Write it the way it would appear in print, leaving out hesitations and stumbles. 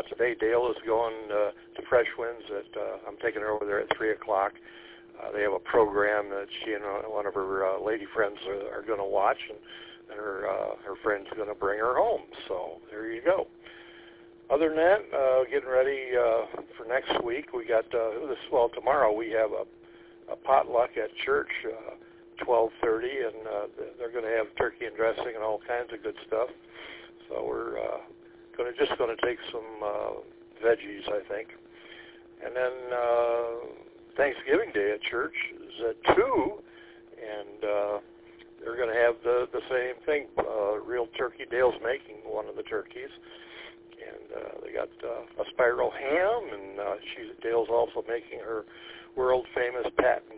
today. Dale is going to Fresh Winds. I'm taking her over there at 3 o'clock. They have a program that she and one of her lady friends are going to watch, and her friend's going to bring her home. So there you go. Other than that, getting ready for next week. We got tomorrow we have a potluck at church, 12:30, and they're going to have turkey and dressing and all kinds of good stuff. So we're just going to take some veggies, I think. And then Thanksgiving Day at church is at 2, and they're going to have the same thing, real turkey. Dale's making one of the turkeys, and they got a spiral ham, and Dale's also making her world-famous Pat